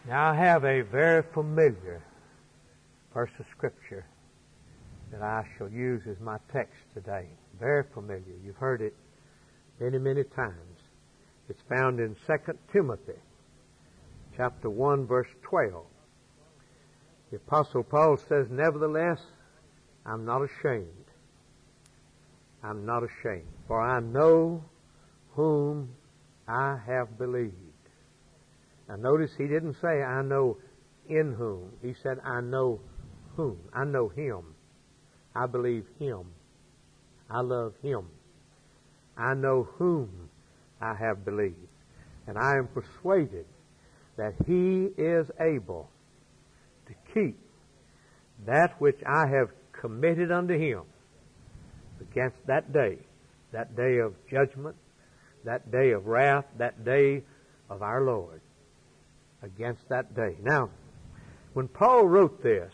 Now I have a very familiar verse of Scripture that I shall use as my text today. Very familiar. You've heard it many, many times. It's found in 2 Timothy chapter 1, verse 12. The Apostle Paul says, "Nevertheless, I'm not ashamed. I'm not ashamed, for I know whom I have believed." Now notice he didn't say, "I know in whom." He said, "I know whom." I know Him. I believe Him. I love Him. I know whom I have believed. And I am persuaded that He is able to keep that which I have committed unto Him against that day of judgment, that day of wrath, that day of our Lord, against that day. Now, when Paul wrote this,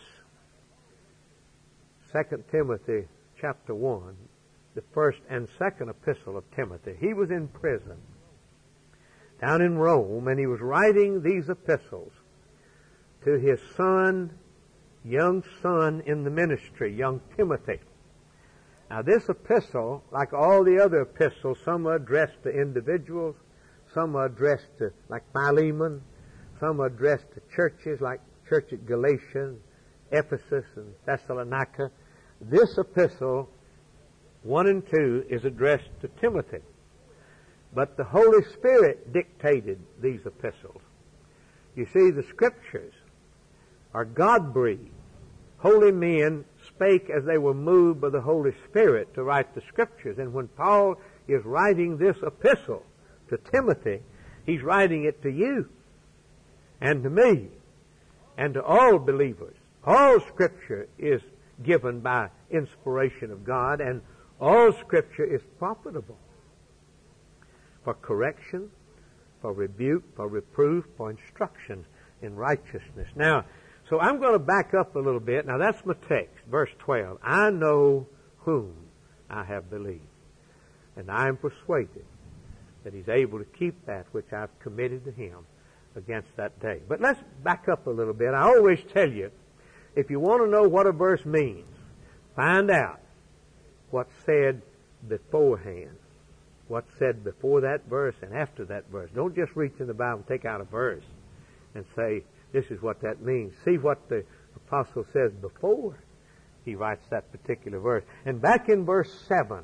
2 Timothy chapter 1, the first and second epistle of Timothy, he was in prison down in Rome, and he was writing these epistles to his son, young son in the ministry, young Timothy. Now this epistle, like all the other epistles, some are addressed to individuals, some are addressed to, like Philemon, some are addressed to churches, like church at Galatia, Ephesus, and Thessalonica. This epistle, 1 and 2, is addressed to Timothy. But the Holy Spirit dictated these epistles. You see, the Scriptures are God-breathed. Holy men spake as they were moved by the Holy Spirit to write the Scriptures. And when Paul is writing this epistle to Timothy, he's writing it to you and to me and to all believers. All Scripture is given by inspiration of God, and all Scripture is profitable for correction, for rebuke, for reproof, for instruction in righteousness. Now, so I'm going to back up a little bit. Now that's my text, verse 12. I know whom I have believed, and I am persuaded that He's able to keep that which I've committed to Him against that day. But let's back up a little bit. I always tell you, if you want to know what a verse means, find out what's said beforehand. What's said before that verse and after that verse. Don't just reach in the Bible and take out a verse and say, this is what that means. See what the apostle says before he writes that particular verse. And back in verse 7,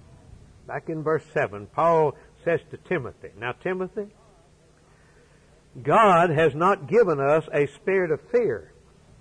Paul says to Timothy, "Now Timothy, God has not given us a spirit of fear."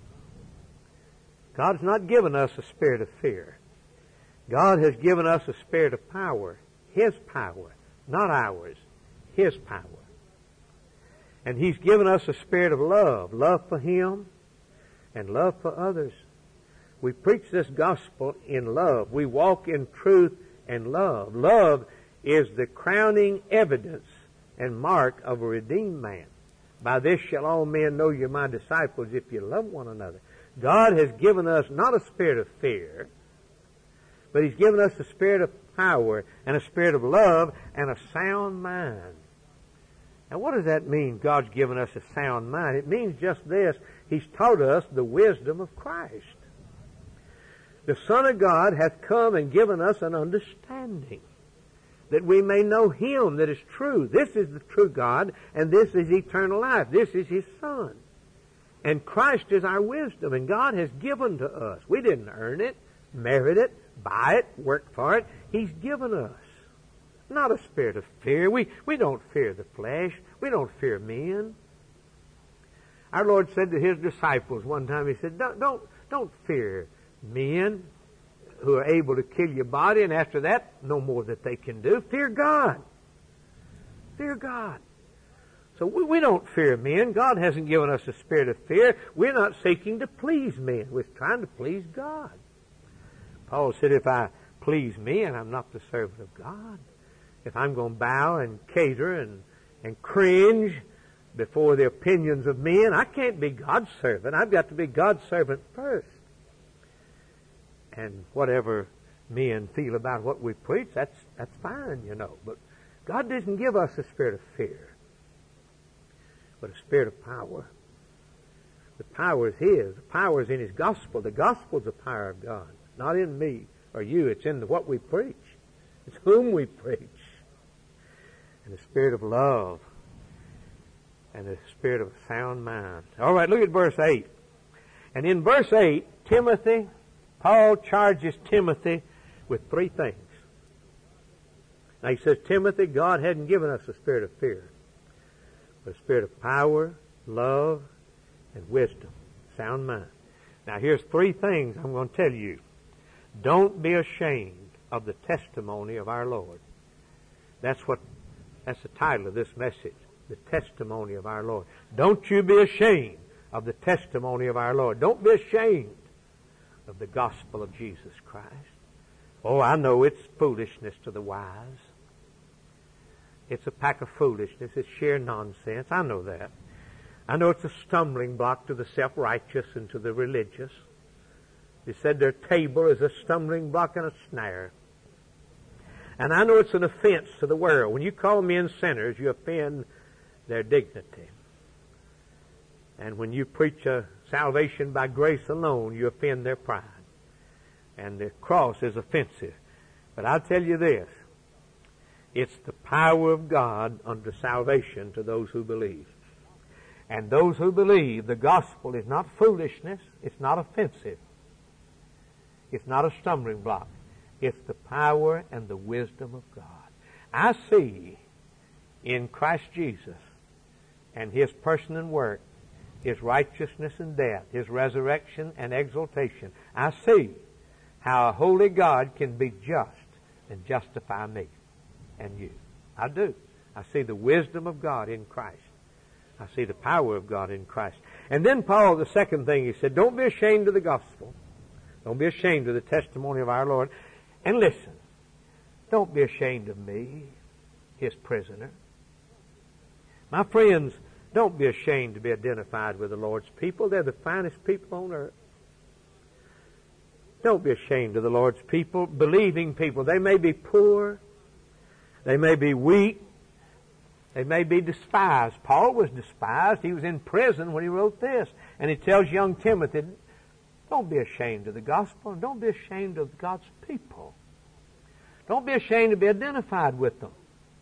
God's not given us a spirit of fear. God has given us a spirit of power. His power, not ours. His power. And He's given us a spirit of love. Love for Him and love for others. We preach this gospel in love. We walk in truth and love. Love is the crowning evidence and mark of a redeemed man. By this shall all men know you're my disciples, if you love one another. God has given us not a spirit of fear, but He's given us a spirit of power and a spirit of love and a sound mind. Now what does that mean, God's given us a sound mind? It means just this. He's taught us the wisdom of Christ. The Son of God hath come and given us an understanding, that we may know Him that is true. This is the true God, and this is eternal life. This is His Son. And Christ is our wisdom, and God has given to us. We didn't earn it, merit it, buy it, work for it. He's given us. Not a spirit of fear. We don't fear the flesh. We don't fear men. Our Lord said to His disciples one time, He said, don't fear men who are able to kill your body, and after that, no more that they can do. Fear God. Fear God. So we don't fear men. God hasn't given us a spirit of fear. We're not seeking to please men. We're trying to please God. Paul said, if I please men, I'm not the servant of God. If I'm going to bow and cater and cringe before the opinions of men, I can't be God's servant. I've got to be God's servant first. And whatever men feel about what we preach, that's fine, you know. But God didn't give us a spirit of fear, but a spirit of power The power is His. The power is in His gospel. The gospel is the power of God. Not in me or you. It's in what we preach. It's whom we preach. And the spirit of love. And the spirit of sound mind. All right, look at verse 8. And in verse 8, Paul charges Timothy with three things. Now he says, Timothy, God hadn't given us a spirit of fear, but a spirit of power, love, and wisdom, sound mind. Now here's three things I'm going to tell you. Don't be ashamed of the testimony of our Lord. That's the title of this message, the testimony of our Lord. Don't you be ashamed of the testimony of our Lord. Don't be ashamed of the gospel of Jesus Christ. Oh, I know it's foolishness to the wise. It's a pack of foolishness. It's sheer nonsense. I know that. I know it's a stumbling block to the self-righteous and to the religious. He said their table is a stumbling block and a snare. And I know it's an offense to the world. When you call men sinners, you offend their dignity. And when you preach a salvation by grace alone, you offend their pride. And the cross is offensive. But I'll tell you this. It's the power of God unto salvation to those who believe. And those who believe, the gospel is not foolishness. It's not offensive. It's not a stumbling block. It's the power and the wisdom of God. I see in Christ Jesus and His person and work, His righteousness and death, His resurrection and exaltation. I see how a holy God can be just and justify me and you. I do. I see the wisdom of God in Christ. I see the power of God in Christ. And then Paul, the second thing he said, don't be ashamed of the gospel. Don't be ashamed of the testimony of our Lord. And listen, don't be ashamed of me, His prisoner. My friends, don't be ashamed to be identified with the Lord's people. They're the finest people on earth. Don't be ashamed of the Lord's people, believing people. They may be poor. They may be weak. They may be despised. Paul was despised. He was in prison when he wrote this. And he tells young Timothy, don't be ashamed of the gospel, and don't be ashamed of God's people. Don't be ashamed to be identified with them.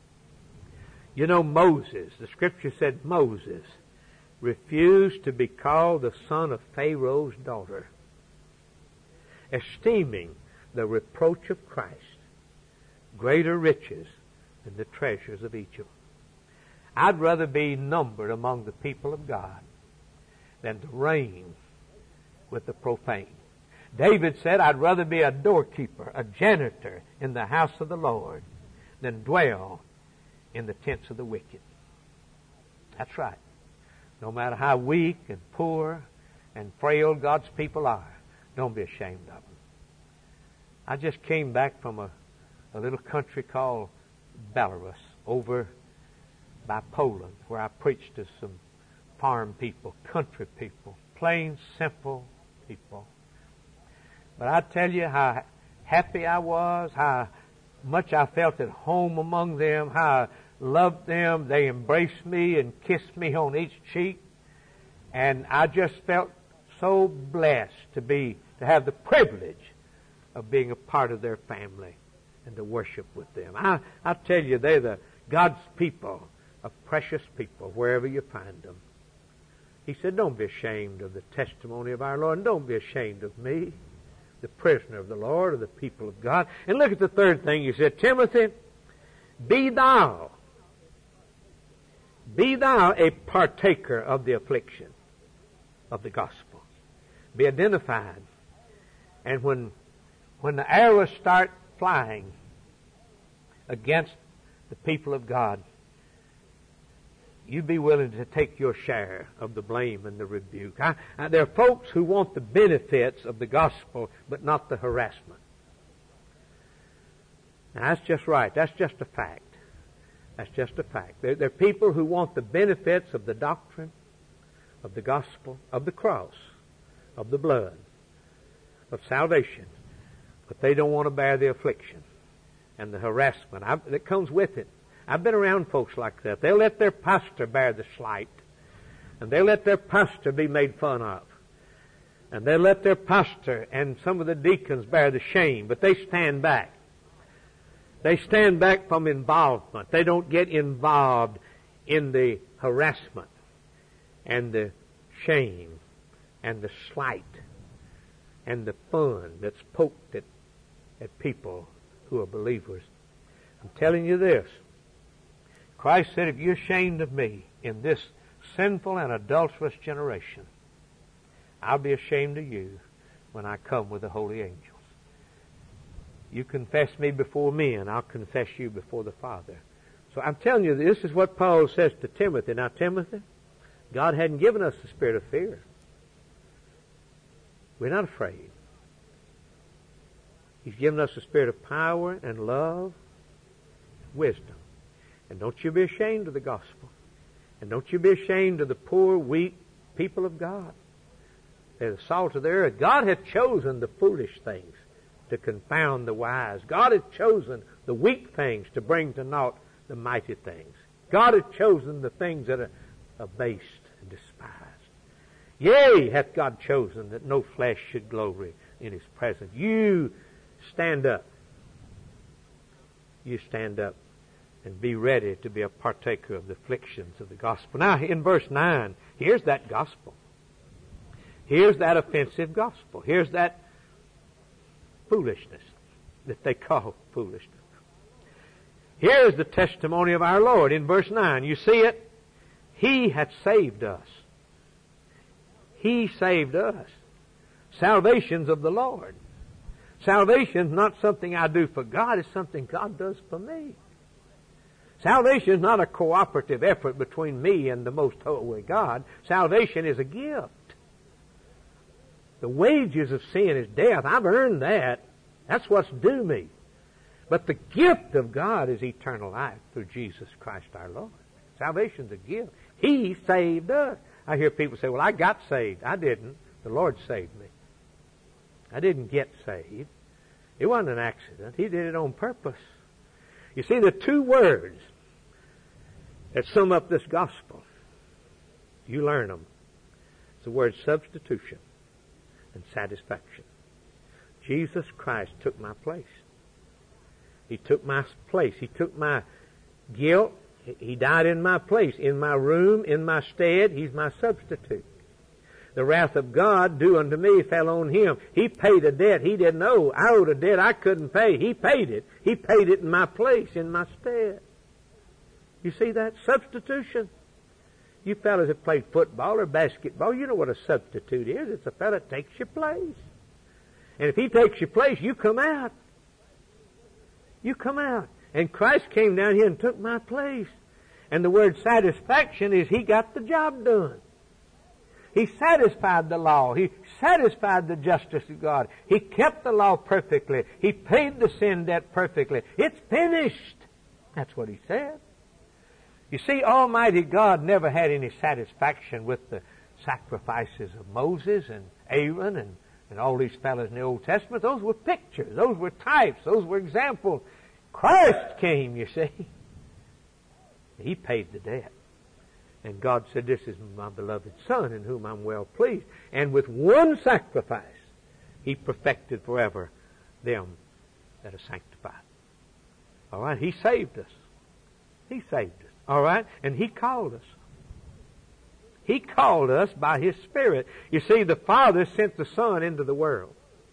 You know, Moses, the Scripture said Moses refused to be called the son of Pharaoh's daughter, esteeming the reproach of Christ greater riches than the treasures of Egypt. I'd rather be numbered among the people of God than to reign with the profane. David said, I'd rather be a doorkeeper, a janitor in the house of the Lord than dwell in the tents of the wicked. That's right. No matter how weak and poor and frail God's people are, don't be ashamed of them. I just came back from a little country called Belarus over by Poland, where I preached to some farm people, country people, plain, simple people. But I tell you how happy I was, how much I felt at home among them, how I loved them. They embraced me and kissed me on each cheek. And I just felt so blessed to have the privilege of being a part of their family and to worship with them. I tell you, they're the God's people, a precious people, wherever you find them. He said, don't be ashamed of the testimony of our Lord, and don't be ashamed of me, the prisoner of the Lord, or the people of God. And look at the third thing. He said, Timothy, be thou a partaker of the affliction of the gospel. Be identified. And when the arrows start flying against the people of God, you be willing to take your share of the blame and the rebuke. There are folks who want the benefits of the gospel, but not the harassment. Now, that's just right. That's just a fact. That's just a fact. There are people who want the benefits of the doctrine, of the gospel, of the cross, of the blood, of salvation, but they don't want to bear the affliction and the harassment that comes with it. I've been around folks like that. They'll let their pastor bear the slight. And they let their pastor be made fun of. And they let their pastor and some of the deacons bear the shame, but they stand back. They stand back from involvement. They don't get involved in the harassment and the shame and the slight and the fun that's poked at people who are believers. I'm telling you this. Christ said, if you're ashamed of me in this sinful and adulterous generation, I'll be ashamed of you when I come with the holy angels. You confess me before men, I'll confess you before the Father. So I'm telling you, this is what Paul says to Timothy. Now, Timothy, God hadn't given us the spirit of fear. We're not afraid. He's given us the spirit of power and love, wisdom. And don't you be ashamed of the gospel. And don't you be ashamed of the poor, weak people of God. They're the salt of the earth. God hath chosen the foolish things to confound the wise. God hath chosen the weak things to bring to naught the mighty things. God hath chosen the things that are abased and despised. Yea, hath God chosen that no flesh should glory in His presence. You stand up. You stand up and be ready to be a partaker of the afflictions of the gospel. Now, in verse 9, here's that gospel. Here's that offensive gospel. Here's that foolishness that they call foolishness. Here's the testimony of our Lord in verse 9. You see it? He hath saved us. He saved us. Salvation's of the Lord. Salvation's not something I do for God. It's something God does for me. Salvation is not a cooperative effort between me and the most holy God. Salvation is a gift. The wages of sin is death. I've earned that. That's what's due me. But the gift of God is eternal life through Jesus Christ our Lord. Salvation's a gift. He saved us. I hear people say, well, I got saved. I didn't. The Lord saved me. I didn't get saved. It wasn't an accident. He did it on purpose. You see, the two words that sum up this gospel, you learn them. It's the word substitution and satisfaction. Jesus Christ took my place. He took my place. He took my guilt. He died in my place, in my room, in my stead. He's my substitute. The wrath of God due unto me fell on Him. He paid a debt He didn't owe. I owed a debt I couldn't pay. He paid it. He paid it in my place, in my stead. You see that? Substitution. You fellas that played football or basketball, you know what a substitute is. It's a fella that takes your place. And if he takes your place, you come out. You come out. And Christ came down here and took my place. And the word satisfaction is He got the job done. He satisfied the law. He satisfied the justice of God. He kept the law perfectly. He paid the sin debt perfectly. It's finished. That's what He said. You see, Almighty God never had any satisfaction with the sacrifices of Moses and Aaron and all these fellows in the Old Testament. Those were pictures. Those were types. Those were examples. Christ came, you see. He paid the debt. And God said, this is my beloved Son in whom I'm well pleased. And with one sacrifice, He perfected forever them that are sanctified. All right? He saved us. He saved us. All right? And He called us. He called us by His Spirit. You see, the Father sent the Son into the world.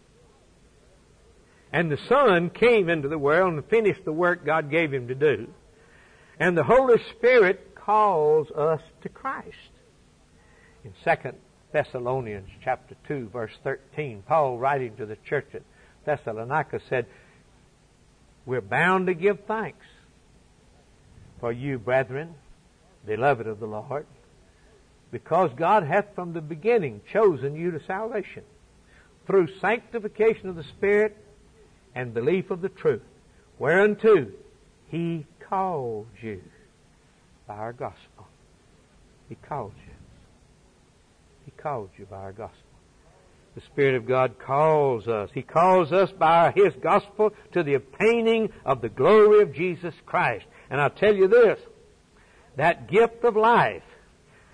And the Son came into the world and finished the work God gave Him to do. And the Holy Spirit calls us to Christ. In 2 Thessalonians chapter 2, verse 13, Paul, writing to the church at Thessalonica, said, we're bound to give thanks for you, brethren, beloved of the Lord, because God hath from the beginning chosen you to salvation through sanctification of the Spirit and belief of the truth, whereunto He called you by our gospel. He called you. He called you by our gospel. The Spirit of God calls us. He calls us by His gospel to the obtaining of the glory of Jesus Christ. And I'll tell you this, that gift of life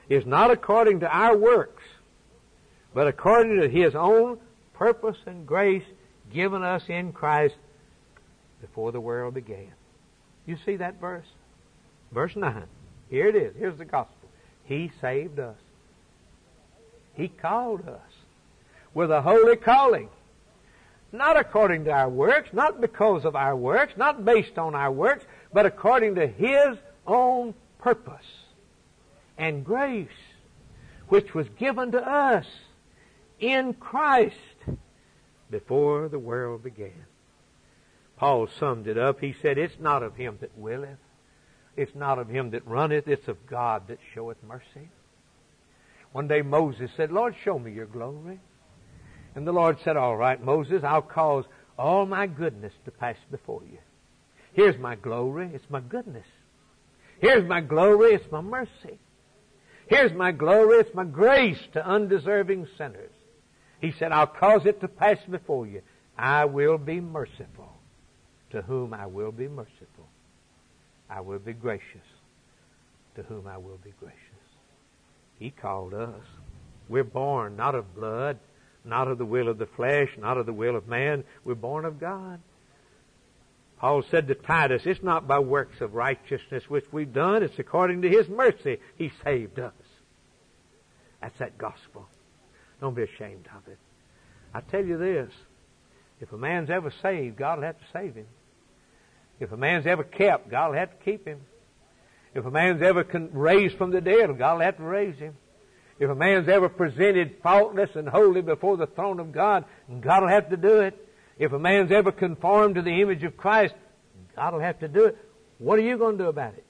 is not according to our works, but according to His own purpose and grace given us in Christ before the world began. You see that verse? Verse 9. Here it is. Here's the gospel. He saved us. He called us with a holy calling. Not according to our works, not because of our works, not based on our works, but according to His own purpose and grace, which was given to us in Christ before the world began. Paul summed it up. He said, it's not of him that willeth, it's not of him that runneth, it's of God that showeth mercy. One day Moses said, Lord, show me your glory. And the Lord said, all right, Moses, I'll cause all my goodness to pass before you. Here's my glory, it's my goodness. Here's my glory, it's my mercy. Here's my glory, it's my grace to undeserving sinners. He said, I'll cause it to pass before you. I will be merciful to whom I will be merciful. I will be gracious to whom I will be gracious. He called us. We're born not of blood, not of the will of the flesh, not of the will of man. We're born of God. Paul said to Titus, it's not by works of righteousness which we've done, it's according to His mercy He saved us. That's that gospel. Don't be ashamed of it. I tell you this, if a man's ever saved, God will have to save him. If a man's ever kept, God will have to keep him. If a man's ever raised from the dead, God will have to raise him. If a man's ever presented faultless and holy before the throne of God, God will have to do it. If a man's ever conformed to the image of Christ, God will have to do it. What are you going to do about it?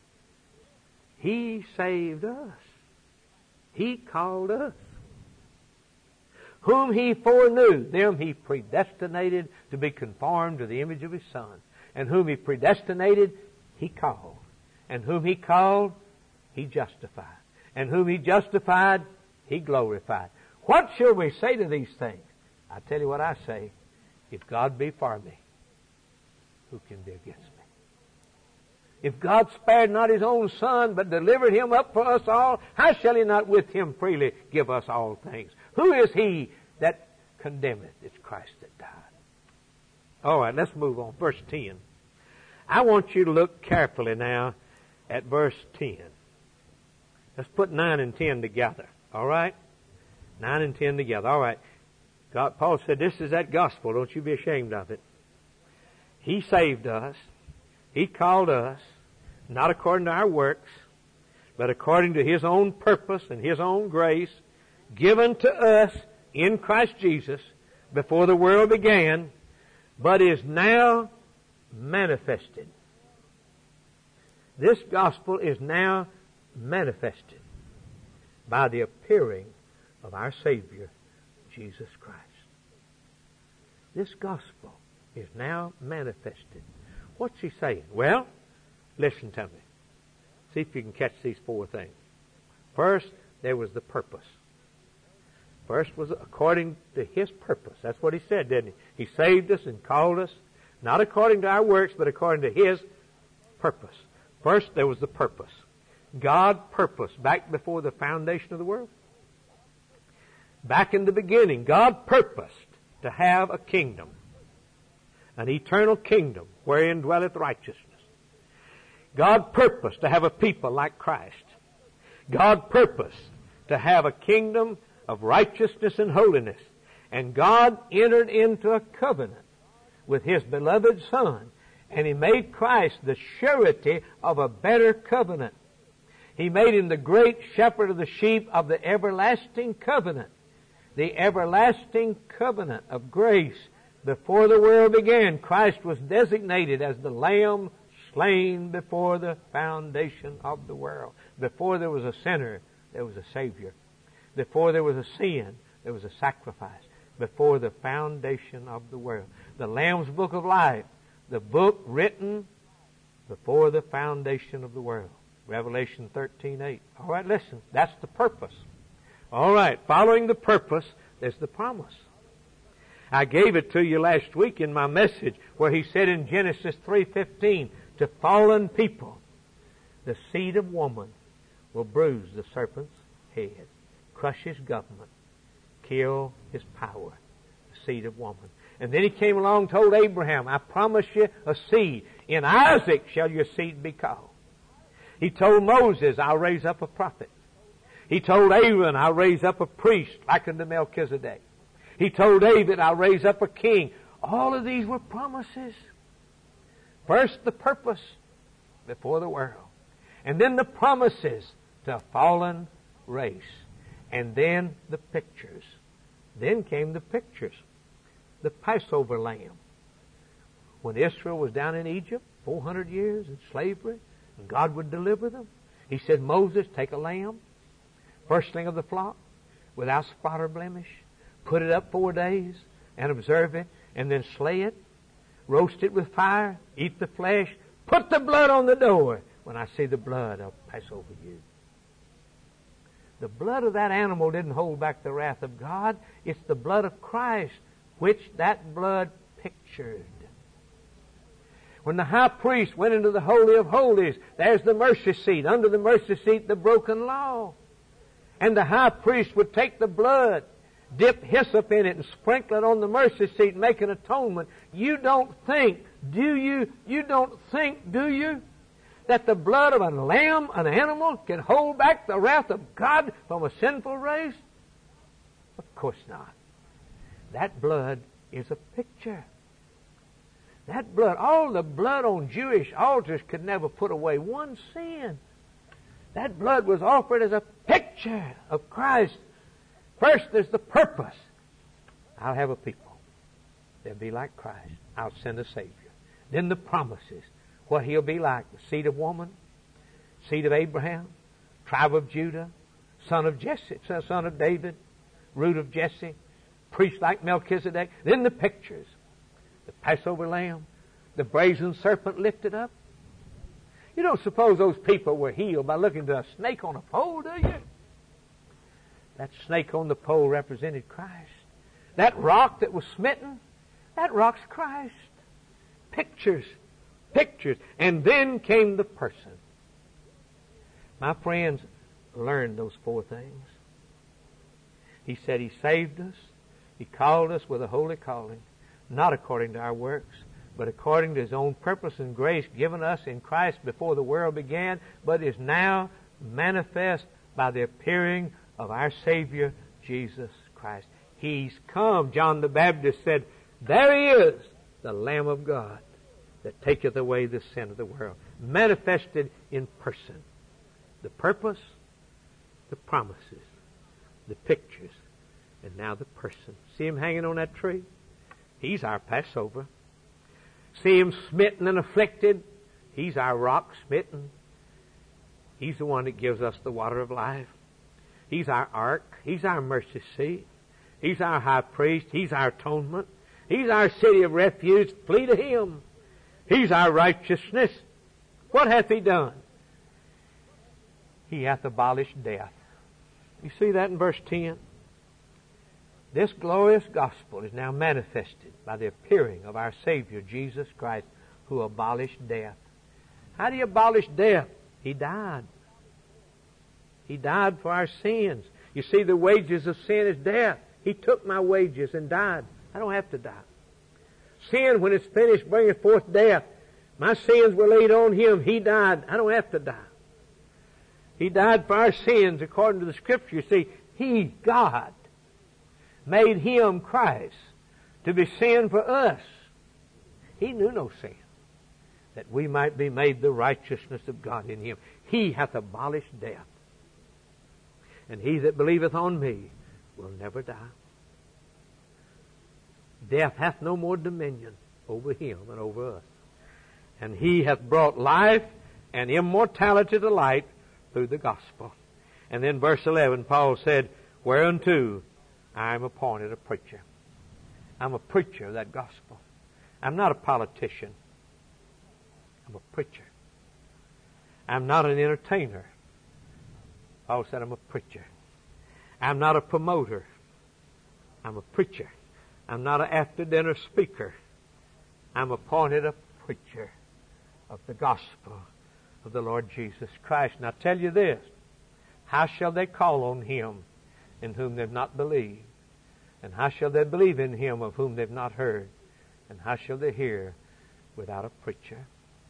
He saved us. He called us. Whom He foreknew, them He predestinated to be conformed to the image of His Son. And whom He predestinated, He called. And whom He called, He justified. And whom He justified, He glorified. What shall we say to these things? I tell you what I say. If God be for me, who can be against me? If God spared not His own Son, but delivered Him up for us all, how shall He not with Him freely give us all things? Who is he that condemneth? It's Christ that died. All right, let's move on. Verse 10. I want you to look carefully now at verse 10. Let's put 9 and 10 together. All right? 9 and 10 together. All right. Paul said, this is that gospel. Don't you be ashamed of it. He saved us. He called us, not according to our works, but according to His own purpose and His own grace, given to us in Christ Jesus before the world began, but is now manifested. This gospel is now manifested by the appearing of our Savior, Jesus Christ. This gospel is now manifested. What's he saying? Well, listen to me. See if you can catch these 4 things. First, there was the purpose. First was according to His purpose. That's what He said, didn't He? He saved us and called us, not according to our works, but according to His purpose. First, there was the purpose. God purposed back before the foundation of the world. Back in the beginning, God purposed to have a kingdom, an eternal kingdom wherein dwelleth righteousness. God purposed to have a people like Christ. God purposed to have a kingdom of righteousness and holiness. And God entered into a covenant with His beloved Son, and He made Christ the surety of a better covenant. He made Him the great shepherd of the sheep of the everlasting covenant. The everlasting covenant of grace. Before the world began, Christ was designated as the Lamb slain before the foundation of the world. Before there was a sinner, there was a Savior. Before there was a sin, there was a sacrifice. Before the foundation of the world. The Lamb's Book of Life, the book written before the foundation of the world. Revelation 13:8. All right, listen. That's the purpose. All right, following the purpose, there's the promise. I gave it to you last week in my message where He said in Genesis 3:15, to fallen people, the seed of woman will bruise the serpent's head, crush his government, kill his power, the seed of woman. And then he came along and told Abraham, I promise you a seed. In Isaac shall your seed be called. He told Moses, I'll raise up a prophet. He told Aaron, I'll raise up a priest like unto Melchizedek. He told David, I'll raise up a king. All of these were promises. First the purpose before the world. And then the promises to a fallen race. And then the pictures. Then came the pictures. The Passover lamb. When Israel was down in Egypt, 400 years in slavery, and God would deliver them, He said, Moses, take a lamb, firstling of the flock, without spot or blemish, put it up 4 days, and observe it, and then slay it, roast it with fire, eat the flesh, put the blood on the door. When I see the blood, I'll pass over you. The blood of that animal didn't hold back the wrath of God. It's the blood of Christ, which that blood pictured. When the high priest went into the Holy of Holies, there's the mercy seat. Under the mercy seat, the broken law. And the high priest would take the blood, dip hyssop in it, and sprinkle it on the mercy seat and make an atonement. You don't think, do you? You don't think, do you, that the blood of a lamb, an animal, can hold back the wrath of God from a sinful race? Of course not. That blood is a picture. That blood, all the blood on Jewish altars could never put away one sin. That blood was offered as a picture of Christ. First, there's the purpose. I'll have a people. They'll be like Christ. I'll send a Savior. Then the promises. What He'll be like. The seed of woman, seed of Abraham, tribe of Judah, son of Jesse, son of David, root of Jesse, priest like Melchizedek. Then the pictures. The Passover lamb, the brazen serpent lifted up. You don't suppose those people were healed by looking to a snake on a pole, do you? That snake on the pole represented Christ. That rock that was smitten, that rock's Christ. Pictures, pictures. And then came the person. My friends, learn those 4 things. He said He saved us. He called us with a holy calling. Not according to our works, but according to His own purpose and grace given us in Christ before the world began, but is now manifest by the appearing of our Savior, Jesus Christ. He's come. John the Baptist said, there He is, the Lamb of God, that taketh away the sin of the world. Manifested in person. The purpose, the promises, the pictures, and now the person. See Him hanging on that tree? He's our Passover. See Him smitten and afflicted? He's our rock smitten. He's the one that gives us the water of life. He's our ark. He's our mercy seat. He's our high priest. He's our atonement. He's our city of refuge. Flee to Him. He's our righteousness. What hath He done? He hath abolished death. You see that in verse 10? This glorious gospel is now manifested by the appearing of our Savior, Jesus Christ, who abolished death. How do you abolish death? He died. He died for our sins. You see, the wages of sin is death. He took my wages and died. I don't have to die. Sin, when it's finished, bringeth forth death. My sins were laid on Him. He died. I don't have to die. He died for our sins according to the Scripture. You see, He, God, made Him, Christ, to be sin for us. He knew no sin, that we might be made the righteousness of God in Him. He hath abolished death. And he that believeth on me will never die. Death hath no more dominion over him and over us. And He hath brought life and immortality to light through the gospel. And then verse 11, Paul said, whereunto I am appointed a preacher. I'm a preacher of that gospel. I'm not a politician. I'm a preacher. I'm not an entertainer. Paul said I'm a preacher. I'm not a promoter. I'm a preacher. I'm not an after-dinner speaker. I'm appointed a preacher of the gospel of the Lord Jesus Christ. And I tell you this, how shall they call on him in whom they've not believed? And how shall they believe in him of whom they've not heard? And how shall they hear without a preacher?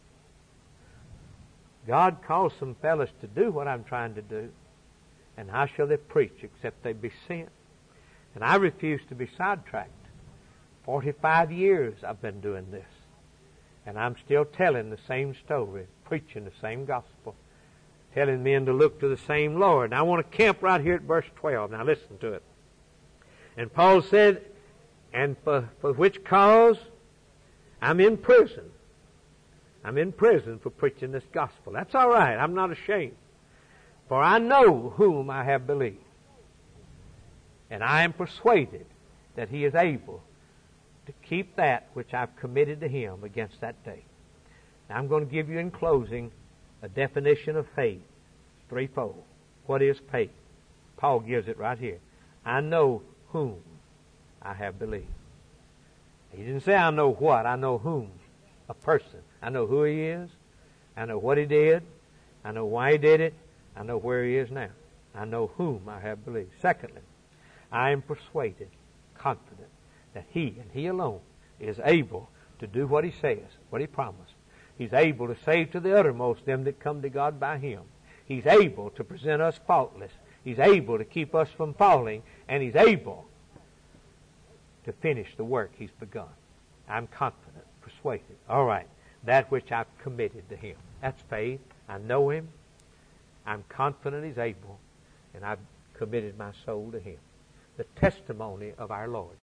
God calls some fellows to do what I'm trying to do. And how shall they preach except they be sent? And I refuse to be sidetracked. 45 years I've been doing this. And I'm still telling the same story, preaching the same gospel, telling men to look to the same Lord. And I want to camp right here at verse 12. Now listen to it. And Paul said, and for which cause I'm in prison. I'm in prison for preaching this gospel. That's all right. I'm not ashamed. For I know whom I have believed. And I am persuaded that he is able to keep that which I've committed to him against that day. Now I'm going to give you in closing a definition of faith. Threefold. What is faith? Paul gives it right here. I know whom I have believed. He didn't say I know what. I know whom. A person. I know who he is. I know what he did. I know why he did it. I know where he is now. I know whom I have believed. Secondly, I am persuaded, confident, that he and he alone is able to do what he says, what he promised. He's able to save to the uttermost them that come to God by him. He's able to present us faultless. He's able to keep us from falling, and he's able to finish the work he's begun. I'm confident, persuaded. All right, that which I've committed to him. That's faith. I know him. I'm confident he's able, and I've committed my soul to him. The testimony of our Lord.